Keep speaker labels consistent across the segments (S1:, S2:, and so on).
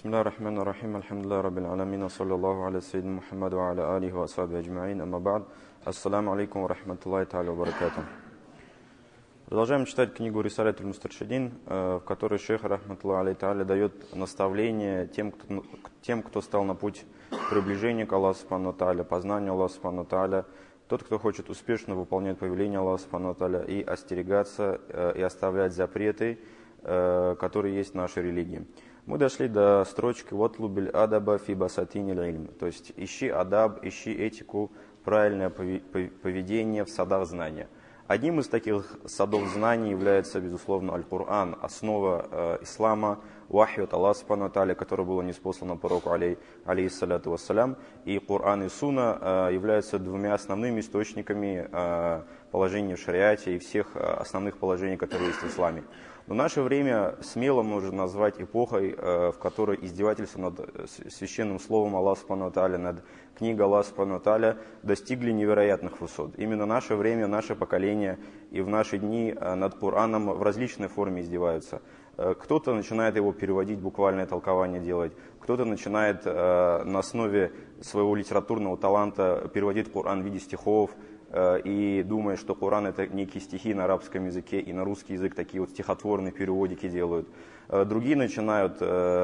S1: Бисмилля рахман рахим, альхамдулилля раббил аламин, саллаллаху аля саййидина Мухаммаду ва аля алихи ва асхаби аджмаин, амма ба'д. Ассаламу алейкум ва рахматуллахи та'аля ва баракатух. Продолжаем читать книгу Рисалат аль-Мустаршидин, в которой шейх рахматуллахи алейхи та'аля дает наставление тем, кто стал на путь приближения к Аллаху субхану ва та'аля, познанию Аллаха субхану ва та'аля, тот, кто хочет успешно выполнять повеления Аллаха субхану ва та'аля и остерегаться и оставлять запреты, которые есть в нашей религии. Мы дошли до строчки «Ватлубиль адаба фи басатинил ильм», то есть ищи адаб, ищи этику, правильное поведение в садах знания. Одним из таких садов знаний является, безусловно, Аль-Кур'ан, основа ислама, вахи от Аллаха субхану ва та'аля, которое было ниспослано пророку алейхиссалату вассалям, и Кур'ан и Сунна являются двумя основными источниками положений в шариате и всех основных положений, которые есть в исламе. Но наше время смело можно назвать эпохой, в которой издевательства над священным словом Аллаха субхану ва та'аля, над книгой Аллаха субхану ва та'аля достигли невероятных высот. Именно наше время, наше поколение и в наши дни над Кораном в различной форме издеваются. Кто-то начинает его переводить, буквальное толкование делать, кто-то начинает на основе своего литературного таланта переводить Коран в виде стихов, и думая, что Коран это некие стихи на арабском языке и на русский язык такие вот стихотворные переводики делают. Другие начинают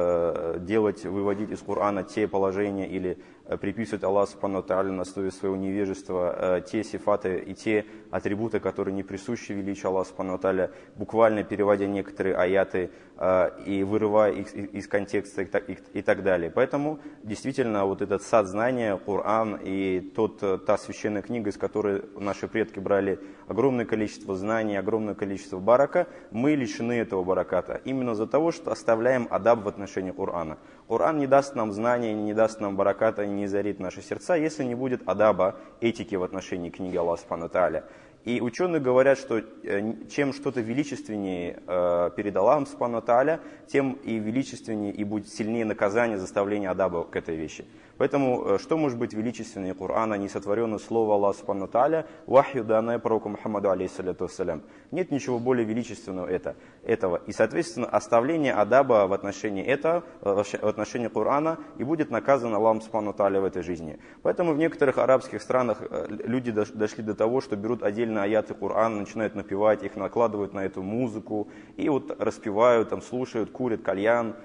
S1: выводить из Корана те положения или приписывать Аллаху субхану ва та'аля на основе своего невежества те сифаты и те атрибуты, которые не присущи величию Аллаху субхану ва та'аля, буквально переводя некоторые аяты и вырывая их из контекста и так далее. Поэтому действительно вот этот сад знания, Коран и та священная книга, из которой наши предки брали огромное количество знаний, огромное количество барака, мы лишены этого бараката. Именно из-за того, что оставляем адаб в отношении Корана. Коран не даст нам знания, не даст нам бараката, не зарит наши сердца, если не будет адаба, этики в отношении книги Аллаха субхану ва та'аля. И ученые говорят, что чем что-то величественнее перед Аллахом субхану ва та'аля, тем и величественнее и будет сильнее наказание заставления адаба к этой вещи. Поэтому что может быть величественнее Корана, несотворенное слово Аллаха субхану ва та'аля, вахью данное пророку Мухаммаду алейхиссалату вассалям? Нет ничего более величественного этого. И, соответственно, оставление адаба в отношении этого, в отношении Корана, и будет наказан Аллахом субхану ва та'аля в этой жизни. Поэтому в некоторых арабских странах люди дошли до того, что берут отдельные аяты Корана, начинают напевать, их накладывают на эту музыку, и вот распевают, там, слушают, курят кальян,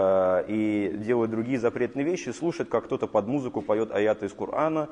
S1: и делают другие запретные вещи, слушают, как кто-то под музыку поет аяты из Корана,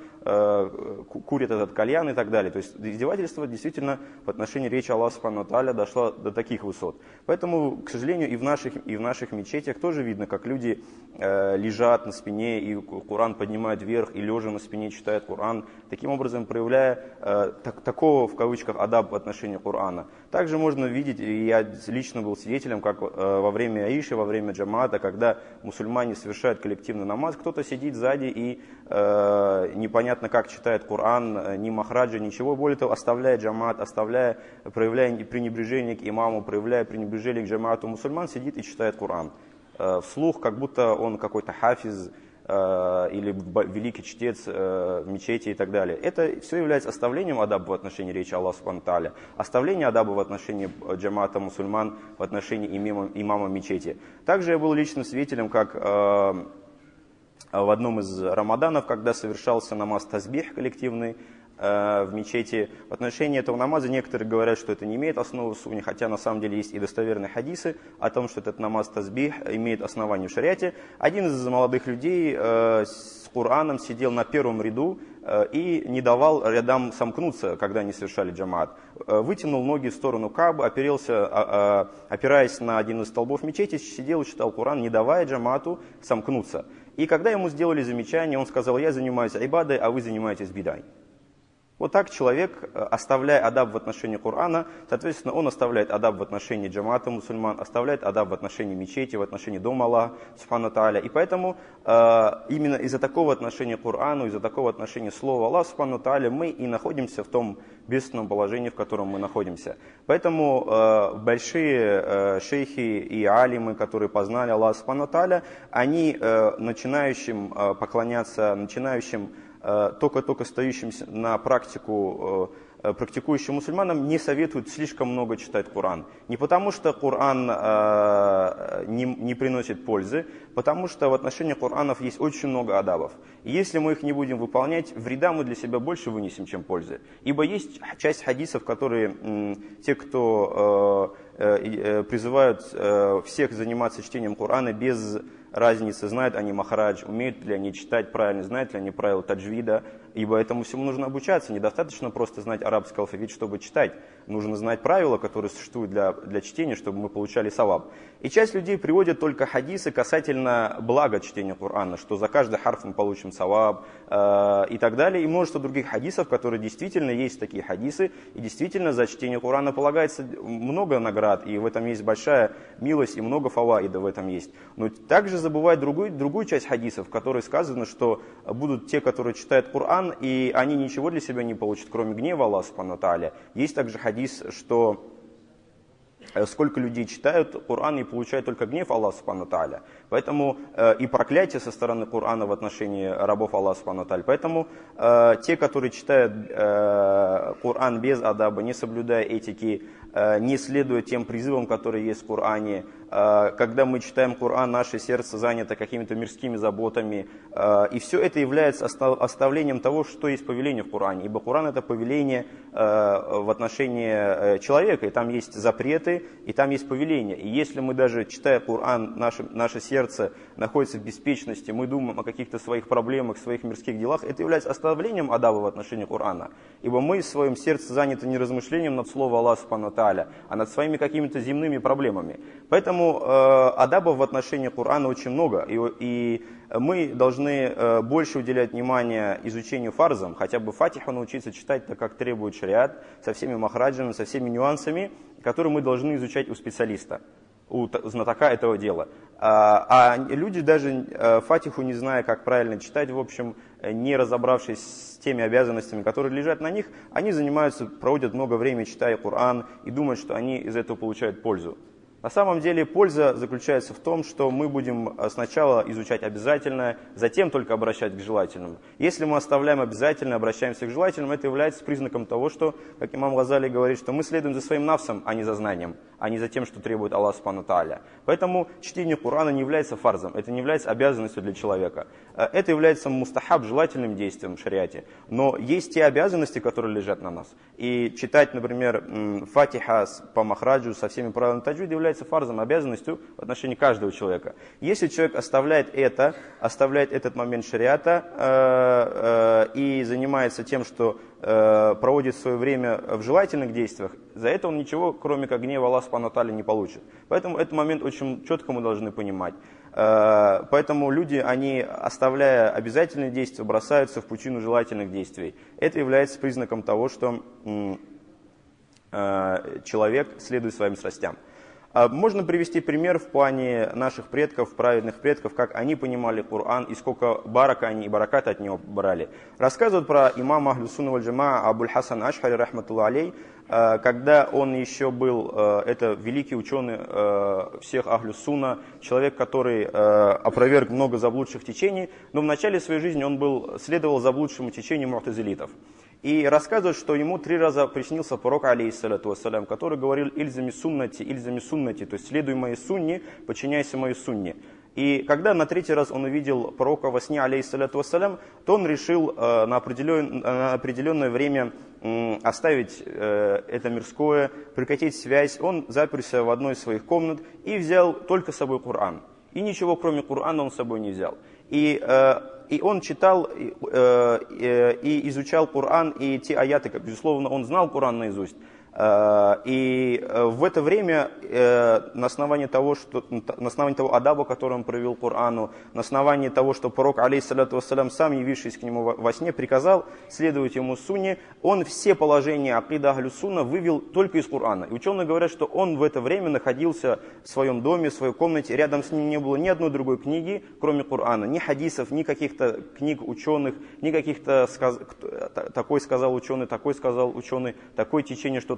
S1: курит этот кальян и так далее. То есть издевательство действительно в отношении речи Аллаха субхану ва та'аля дошло до таких высот. Поэтому, к сожалению, и в наших мечетях тоже видно, как люди лежат на спине и Коран поднимают вверх, и лежа на спине читают Коран, таким образом проявляя такого, в кавычках, адаб в отношении Корана. Также можно видеть, и я лично был свидетелем, как во время Аиши, во время джамаата, когда мусульмане совершают коллективный намаз, кто-то сидит сзади и непонятно как читает Коран, ни махраджа, ничего, более того, оставляя джамаат, проявляя пренебрежение к имаму, проявляя пренебрежение к джамаату мусульман, сидит и читает Коран вслух, как будто он какой-то хафиз или великий чтец в мечети и так далее. Это все является оставлением адаба в отношении речи Аллаха субхану ва та'аля, оставление адаба в отношении джамаата мусульман, в отношении имама мечети. Также я был лично свидетелем, как в одном из рамаданов, когда совершался намаз тазбих коллективный в мечети, в отношении этого намаза некоторые говорят, что это не имеет основы в сунне, хотя на самом деле есть и достоверные хадисы о том, что этот намаз тазбих имеет основание в шариате. Один из молодых людей с Кораном сидел на первом ряду и не давал рядам сомкнуться, когда они совершали джамаат. Вытянул ноги в сторону Каабы, опираясь на один из столбов мечети, сидел и читал Коран, не давая джамаату сомкнуться. И когда ему сделали замечание, он сказал: я занимаюсь айбадой, а вы занимаетесь бидай. Вот так человек, оставляя адаб в отношении Корана, соответственно, он оставляет адаб в отношении джамаата мусульман, оставляет адаб в отношении мечети, в отношении дома Аллаха субхану ва та'аля. И поэтому именно из-за такого отношения к Корану, из-за такого отношения слова Аллаха субхану ва та'аля мы и находимся в том бедственном положении, в котором мы находимся. Поэтому большие шейхи и алимы, которые познали Аллаха субхану ва та'аля, они начинающим поклоняться, начинающим только-только стоящим на практику практикующим мусульманам не советуют слишком много читать Коран. Не потому, что Коран не приносит пользы, потому что в отношении Коранов есть очень много адабов. И если мы их не будем выполнять, вреда мы для себя больше вынесем, чем пользы. Ибо есть часть хадисов, которые те, кто призывают всех заниматься чтением Корана без разницы, знают они махрадж, умеют ли они читать правильно, знают ли они правила таджвида, ибо этому всему нужно обучаться. Недостаточно просто знать арабский алфавит, чтобы читать. Нужно знать правила, которые существуют для чтения, чтобы мы получали саваб. И часть людей приводит только хадисы касательно блага чтения Корана, что за каждый харф мы получим саваб и так далее. И множество других хадисов, которые действительно есть такие хадисы, и действительно за чтение Корана полагается много наград, и в этом есть большая милость, и много фаваида в этом есть. Но также забывают другую часть хадисов, в которой сказано, что будут те, которые читают Коран, и они ничего для себя не получат, кроме гнева Аллаха субхану ва тааля. Есть также хадис, что сколько людей читают Коран и получают только гнев Аллаха субхану ва тааля. Поэтому и проклятие со стороны Корана в отношении рабов Аллаха субхану ва тааля. Поэтому те, которые читают Коран без адаба, не соблюдая этики, не следуя тем призывам, которые есть в Коране, когда мы читаем Коран, наше сердце занято какими-то мирскими заботами, и все это является оставлением того, что есть повеление в Коране, ибо Коран это повеление в отношении человека, и там есть запреты, и там есть повеление. И если мы даже, читая Коран, наше сердце находится в беспечности, мы думаем о каких-то своих проблемах, своих мирских делах, это является оставлением адаба в отношении Корана, ибо мы в своем сердце заняты не размышлением над словом Аллаха субхану ва тааля, а над своими какими-то земными проблемами. Поэтому адабов в отношении Корана очень много, и мы должны больше уделять внимание изучению фарзам, хотя бы фатиху научиться читать так, как требует шариат, со всеми махраджами, со всеми нюансами, которые мы должны изучать у специалиста, у знатока этого дела. А люди, даже фатиху не зная, как правильно читать, в общем, не разобравшись с теми обязанностями, которые лежат на них, они проводят много времени, читая Коран, и думают, что они из этого получают пользу. На самом деле польза заключается в том, что мы будем сначала изучать обязательное, затем только обращать к желательному. Если мы оставляем обязательное, обращаемся к желательному, это является признаком того, что, как имам Газали говорит, что мы следуем за своим нафсом, а не за знанием, а не за тем, что требует Аллах субхану ва тааля. Поэтому чтение Корана не является фарзом, это не является обязанностью для человека. Это является мустахаб, желательным действием в шариате. Но есть те обязанности, которые лежат на нас. И читать, например, фатиха по махраджу со всеми правилами таджвида является фарзом, обязанностью в отношении каждого человека. Если человек оставляет этот момент шариата и занимается тем, что проводит свое время в желательных действиях, за это он ничего, кроме как гнева Аллаха субхану ва тааля, не получит. Поэтому этот момент очень четко мы должны понимать. Поэтому люди, они, оставляя обязательные действия, бросаются в пучину желательных действий. Это является признаком того, что человек следует своим страстям. Можно привести пример в плане наших предков, праведных предков, как они понимали Коран и сколько барака они и бараката от него брали. Рассказывают про имама Ахлю Сунна валь Джамаа Абуль Хасан Аш'ари, рахматуллаху алейх, когда он еще был, это великий ученый всех Ахлю Сунна, человек, который опроверг много заблудших течений, но в начале своей жизни он следовал заблудшему течению му'тазилитов. И рассказывают, что ему 3 раза приснился пророк, алейхиссалату вассалям, который говорил «Ильзами суннати», то есть «Следуй моей сунне, подчиняйся моей сунне». И когда на 3-й раз он увидел пророка во сне, алейхиссалату вассалям, то он решил на определенное время оставить это мирское, прекратить связь. Он заперся в одной из своих комнат и взял только с собой Коран. И ничего кроме Корана он с собой не взял. И он читал и изучал Коран, и те аяты, как, безусловно, он знал Коран наизусть. И в это время на основании того адаба, который он провел Корану, на основании того, что пророк, алейхиссалату вассалям, сам, явившись к нему во сне, приказал следовать ему сунне, он все положения акида ахлю сунна вывел только из Корана. И ученые говорят, что он в это время находился в своем доме, в своей комнате, рядом с ним не было ни одной другой книги, кроме Корана, ни хадисов, ни каких-то книг ученых, ни каких-то такой сказал ученый, такое течение что-то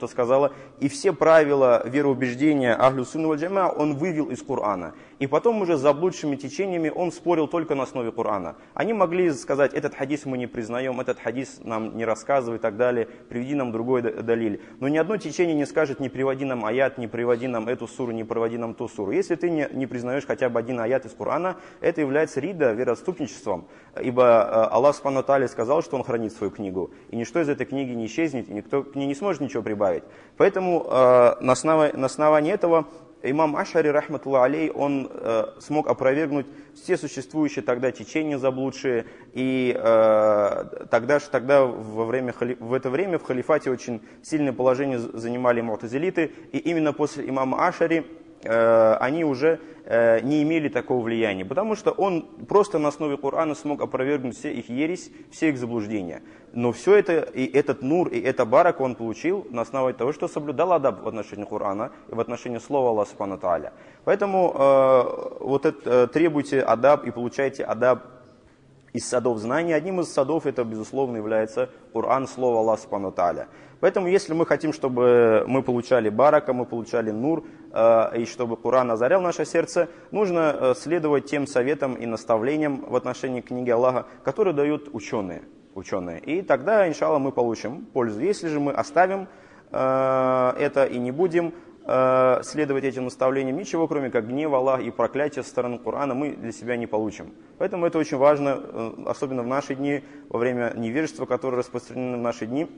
S1: что сказала, и все правила вероубеждения Ахлю Сунна валь Джамаа он вывел из Корана. И потом уже с заблудшими течениями он спорил только на основе Корана. Они могли сказать, этот хадис мы не признаем, этот хадис нам не рассказывай и так далее, приведи нам другой далиль. Но ни одно течение не скажет, не приводи нам аят, не приводи нам эту суру, не приводи нам ту суру. Если ты не признаешь хотя бы один аят из Корана, это является рида, вероотступничеством. Ибо Аллах Субхану ва Тааля сказал, что Он хранит свою книгу. И ничто из этой книги не исчезнет, и никто к ней не сможет ничего прибавить. Поэтому на основании этого имам Аш'ари, рахматуллах алей, он смог опровергнуть все существующие тогда течения заблудшие. И тогда в это время в халифате очень сильное положение занимали му'тазилиты. И именно после имама Аш'ари они уже не имели такого влияния, потому что он просто на основе Корана смог опровергнуть все их ересь, все их заблуждения. Но все это, и этот нур, и это барак он получил на основе того, что соблюдал адаб в отношении Корана и в отношении слова Аллаха Субхану ва Тааля. Поэтому требуйте адаб и получайте адаб из садов знаний. Одним из садов это, безусловно, является Коран, слово Аллаха Субхану ва Тааля. Поэтому, если мы хотим, чтобы мы получали барака, мы получали нур, и чтобы Коран озарял наше сердце, нужно следовать тем советам и наставлениям в отношении книги Аллаха, которые дают ученые. И тогда, иншаллах, мы получим пользу. Если же мы оставим это и не будем следовать этим наставлениям, ничего, кроме как гнева Аллаха и проклятия со стороны Корана, мы для себя не получим. Поэтому это очень важно, особенно в наши дни, во время невежества, которое распространено в наши дни,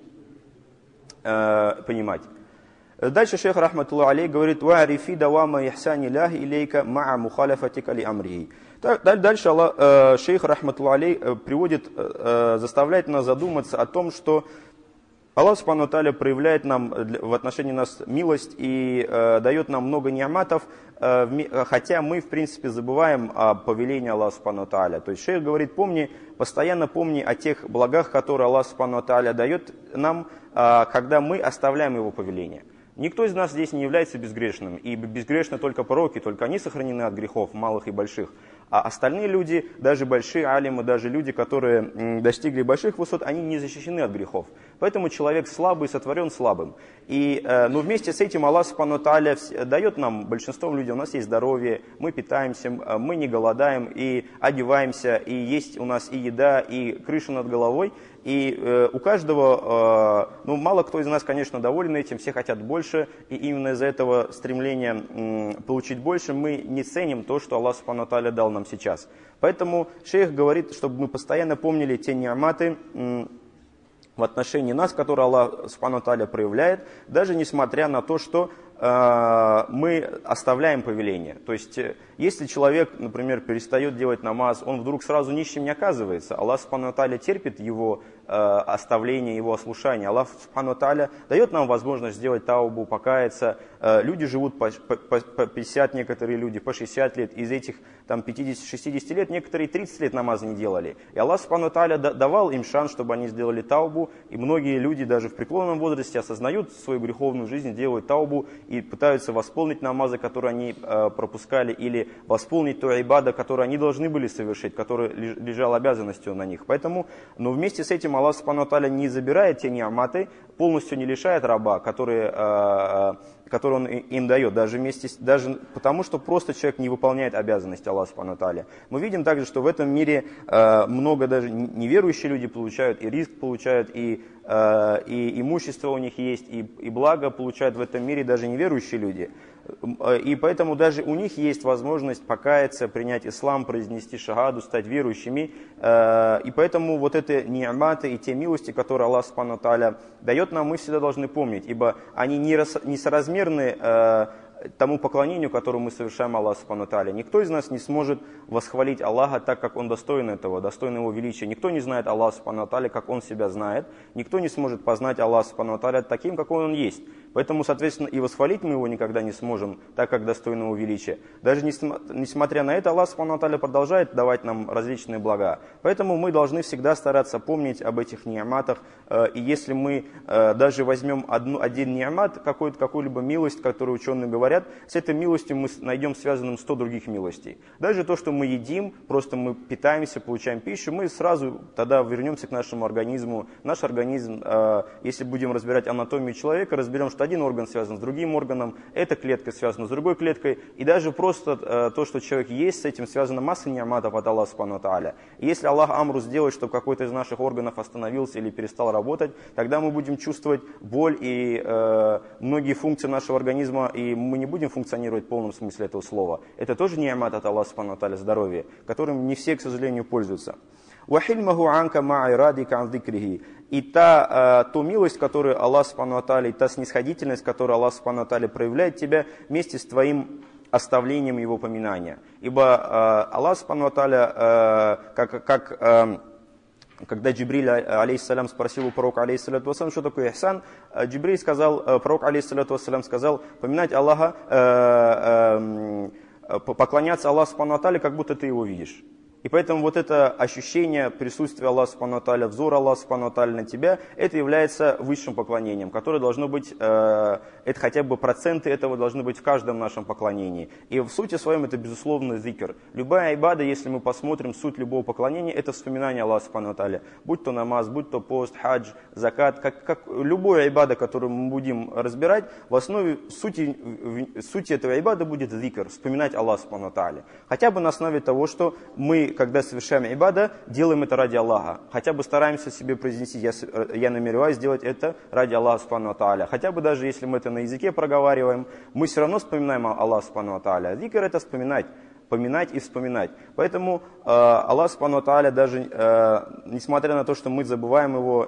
S1: понимать. Дальше шейх рахматуллах алей говорит: «Вa'арифи давама ихсани ляхи илейка ма'a мухалафатика ли амрихи». Дальше шейх рахматуллах алей приводит, заставляет нас задуматься о том, что Аллах Субхану ва Тааля проявляет нам в отношении нас милость и дает нам много ниаматов, хотя мы, в принципе, забываем о повелении Аллаха Субхану ва Тааля. То есть шейх говорит, постоянно помни о тех благах, которые Аллах Субхану ва Тааля дает нам, когда мы оставляем Его повеление. Никто из нас здесь не является безгрешным, и безгрешны только пророки, только они сохранены от грехов, малых и больших. А остальные люди, даже большие алимы, даже люди, которые достигли больших высот, они не защищены от грехов. Поэтому человек слабый сотворен слабым. Но вместе с этим Аллах Субхану ва Тааля дает нам, большинством людей, у нас есть здоровье, мы питаемся, мы не голодаем, и одеваемся, и есть у нас и еда, и крыша над головой. И у каждого, мало кто из нас, конечно, доволен этим, все хотят больше, и именно из-за этого стремления получить больше мы не ценим то, что Аллах Субхану ва Тааля дал нам сейчас. Поэтому шейх говорит, чтобы мы постоянно помнили те ниаматы в отношении нас, которые Аллах Субхану ва Тааля проявляет, даже несмотря на то, что мы оставляем повеление. То есть, если человек, например, перестает делать намаз, он вдруг сразу нищим не оказывается. Аллах Субхану ва Тааля терпит его оставление, его ослушание. Аллах Субхану ва Тааля дает нам возможность сделать таубу, покаяться. Люди живут по 50, некоторые люди по 60 лет. Из этих 50-60 лет некоторые 30 лет намаза не делали. И Аллах Субхану ва Тааля давал им шанс, чтобы они сделали таубу. И многие люди даже в преклонном возрасте осознают свою греховную жизнь, делают таубу и пытаются восполнить намазы, которые они пропускали, или восполнить то ибада, которое они должны были совершить, которое лежало обязанностью на них. Поэтому, но вместе с этим Аллах Субхану ва Тааля не забирает те ниаматы, полностью не лишает раба, который он им дает, даже потому, что просто человек не выполняет обязанности Аллаха Субхану ва Тааля. Мы видим также, что в этом мире много даже неверующие люди получают, и риск получают, и имущество у них есть, и благо получают в этом мире даже неверующие люди. И поэтому даже у них есть возможность покаяться, принять ислам, произнести шагаду, стать верующими. И поэтому вот это ниаматы и те милости, которые Аллах Субхану ва Тааля дает нам, мы всегда должны помнить, ибо они несоразмерны тому поклонению, которое мы совершаем Аллаху Субхану ва Тааля. Никто из нас не сможет восхвалить Аллаха так, как Он достоин этого, достоин Его величия. Никто не знает Аллаха Субхану ва Тааля, как Он себя знает. Никто не сможет познать Аллаха Субхану ва Тааля таким, какой Он есть. Поэтому, соответственно, и восхвалить мы Его никогда не сможем, так, как достоин Его величия. Даже несмотря на это, Аллах Субхану ва Тааля продолжает давать нам различные блага. Поэтому мы должны всегда стараться помнить об этих ниаматах. И если мы даже возьмем один ниамат, какую-либо милость, которую ученые говорят, с этой милостью мы найдем связанным 100 других милостей. Даже то, что мы едим, просто мы питаемся, получаем пищу, мы сразу тогда вернемся к нашему организму. Наш организм, если будем разбирать анатомию человека, разберем, что что один орган связан с другим органом, эта клетка связана с другой клеткой, и даже просто то, что человек есть, с этим связана масса ни'матов от Аллаха субхану ва тааля. И если Аллах амру сделает, чтобы какой-то из наших органов остановился или перестал работать, тогда мы будем чувствовать боль и многие функции нашего организма, и мы не будем функционировать в полном смысле этого слова. Это тоже ни'мат от Аллаха субхану ва тааля, здоровье, которым не все, к сожалению, пользуются. И то милость, которую Аллах субхану ва тааля, и та снисходительность, которую Аллах субхану ва тааля проявляет тебя вместе с твоим оставлением его поминания. Ибо Аллах субхану ва тааля, когда Джибриль, алейхиссалям, спросил у пророка, алейхиссалату вассалям, что такое ихсан, Джибриль сказал, пророк, алейхиссалату вассалям, сказал, поминать Аллаха, поклоняться Аллаху субхану ва тааля, как будто ты его видишь. И поэтому вот это ощущение присутствия Аллаха субхану ва тааля, взор Аллаха субхану ва тааля на тебя, это является высшим поклонением, которое должно быть, это хотя бы проценты этого должны быть в каждом нашем поклонении. И в сути своем это безусловно зикр. Любая ибада, если мы посмотрим, суть любого поклонения, это вспоминание Аллаха субхану ва тааля. Будь то намаз, будь то пост, хадж, закат, как любая ибада, которую мы будем разбирать, в основе сути этого ибада будет зикр, вспоминать Аллаха субхану ва тааля. Хотя бы на основе того, что мы, когда совершаем ибада, делаем это ради Аллаха. Хотя бы стараемся себе произнести, я намереваюсь сделать это ради Аллаха субхану ва тааля. Хотя бы даже если мы это на языке проговариваем, мы все равно вспоминаем Аллаха субхану ва тааля. Зикр это вспоминать. Поминать и вспоминать. Поэтому Аллах субхану ва тааля, даже несмотря на то, что мы забываем его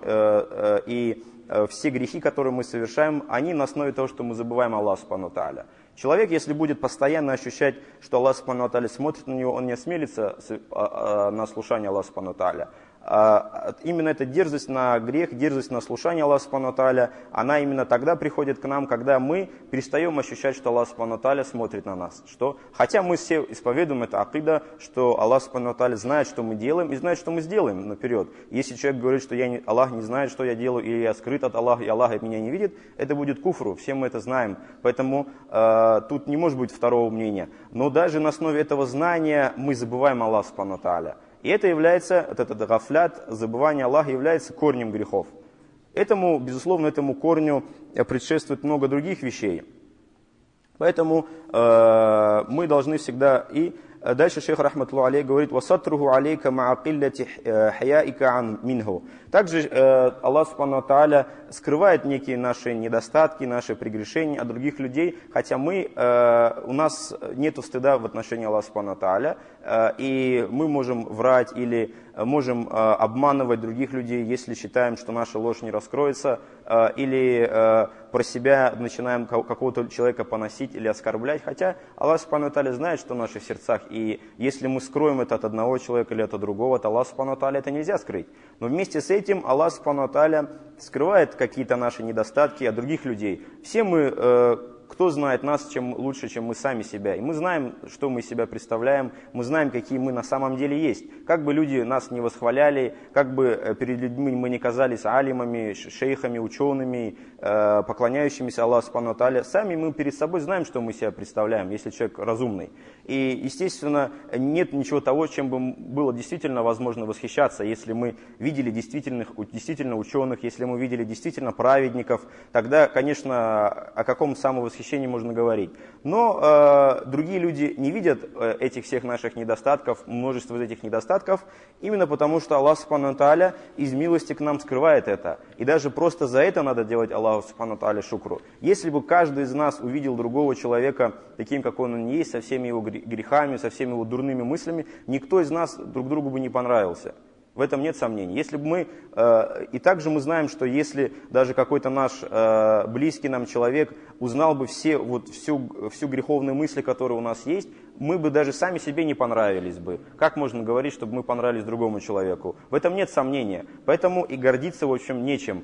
S1: и все грехи, которые мы совершаем, они на основе того, что мы забываем Аллаха субхану ва тааля. Человек, если будет постоянно ощущать, что Аллах субхану ва тааля смотрит на него, он не осмелится на слушание Аллаха субхану ва тааля. Именно эта дерзость на грех, дерзость на слушание Аллаха субхану ва тааля, она именно тогда приходит к нам, когда мы перестаем ощущать, что Аллах субхану ва тааля смотрит на нас. Хотя мы все исповедуем это акида, что Аллах субхану ва тааля знает, что мы делаем, и знает, что мы сделаем наперед. Если человек говорит, что Аллах не знает, что я делаю, или я скрыт от Аллаха, и Аллах меня не видит, это будет куфру, все мы это знаем. Поэтому тут не может быть второго мнения. Но даже на основе этого знания мы забываем Аллаха субхану ва тааля. И это является, этот гафлят, забывание Аллаха, является корнем грехов. Безусловно, этому корню предшествует много других вещей. Поэтому мы должны всегда... И дальше шейх рахматуллаху алейх говорит: «Васатруху алейка ма'акиллати хаяика ан минху». Также Аллах субхану ва тааля скрывает некие наши недостатки, наши прегрешения от других людей, хотя у нас нет стыда в отношении Аллаха субхану ва тааля, и мы можем врать или можем обманывать других людей, если считаем, что наша ложь не раскроется, или про себя начинаем какого-то человека поносить или оскорблять, хотя Аллах субхану ва тааля знает, что в наших сердцах, и если мы скроем это от одного человека или от другого, то Аллах субхану ва тааля это нельзя скрыть. Но вместе с этим Аллах субхану ва тааля скрывает какие-то наши недостатки от других людей. Все мы, кто знает нас лучше, чем мы сами себя. И мы знаем, что мы из себя представляем, мы знаем, какие мы на самом деле есть. Как бы люди нас не восхваляли, как бы перед людьми мы не казались алимами, шейхами, учеными, поклоняющимися Аллаху субхану ва тааля, сами мы перед собой знаем, что мы себя представляем, если человек разумный. И, естественно, нет ничего того, чем бы было действительно возможно восхищаться. Если мы видели действительно ученых, если мы видели действительно праведников, тогда, конечно, о каком самовосхищении можно говорить. Но другие люди не видят этих всех наших недостатков, множество из этих недостатков, именно потому что Аллах субхану ва тааля из милости к нам скрывает это. И даже просто за это надо делать Аллаху субхану ва тааля шукру. Если бы каждый из нас увидел другого человека таким, какой он есть, со всеми его грехами, со всеми его дурными мыслями, никто из нас друг другу бы не понравился. В этом нет сомнений. Если бы мы, и также мы знаем, что если даже какой-то наш близкий нам человек узнал бы всю греховную мысль, которая у нас есть, мы бы даже сами себе не понравились бы. Как можно говорить, чтобы мы понравились другому человеку? В этом нет сомнения. Поэтому и гордиться, в общем, нечем.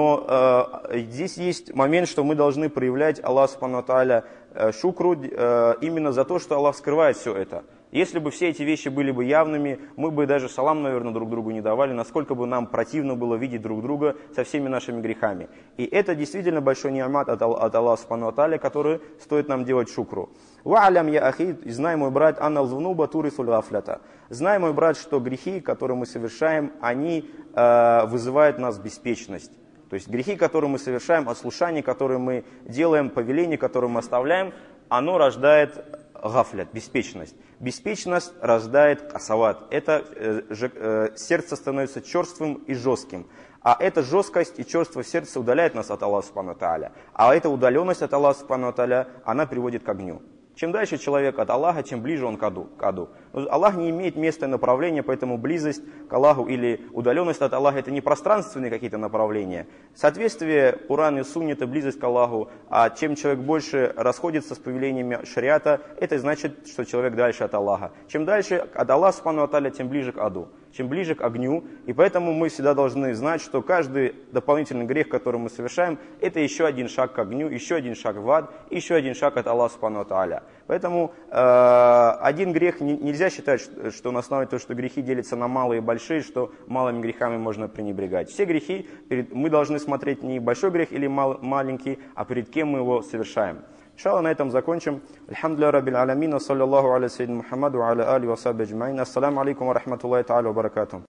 S1: Но здесь есть момент, что мы должны проявлять Аллаху субхану ва тааля шукру именно за то, что Аллах скрывает все это. Если бы все эти вещи были бы явными, мы бы даже салам, наверное, друг другу не давали, насколько бы нам противно было видеть друг друга со всеми нашими грехами. И это действительно большой ни'мат от Аллаха субхану ва тааля, который стоит нам делать шукру. «Ва'алям я ахи», знай, мой брат, «аннал зунуба турисуль гафлята». Знай, мой брат, что грехи, которые мы совершаем, они вызывают в нас беспечность. То есть грехи, которые мы совершаем, ослушание, которые мы делаем, повеление, которое мы оставляем, оно рождает гафлят, беспечность. Беспечность рождает касават. Это сердце становится черствым и жестким. А эта жесткость и черство сердца удаляет нас от Аллаха Субхану ва Тааля. А эта удаленность от Аллаха Субхану ва Тааля, она приводит к огню. Чем дальше человек от Аллаха, чем ближе он к аду. Аллах не имеет места и направления, поэтому близость к Аллаху или удаленность от Аллаха — это не пространственные какие-то направления. Соответствие Куран и Сунне — это близость к Аллаху, а чем человек больше расходится с повелениями шариата, это значит, что человек дальше от Аллаха. Чем дальше от Аллаха Субхану ва Тааля, тем ближе к аду, чем ближе к огню. И поэтому мы всегда должны знать, что каждый дополнительный грех, который мы совершаем, это еще один шаг к огню, еще один шаг в ад, еще один шаг от Аллаха Субхану ва Тааля. Поэтому один грех нельзя считать, что на основе того, что грехи делятся на малые и большие, что малыми грехами можно пренебрегать. Все грехи, мы должны смотреть не большой грех или маленький, а перед кем мы его совершаем. Иншаллах, на этом закончим. Альхамдулилля раббил аламин, саллаллаху аля саййидина Мухаммаду, аля али ва сахби аджмаин. Ассаламу алейкум ва рахматуллахи та'аля ва баракатух.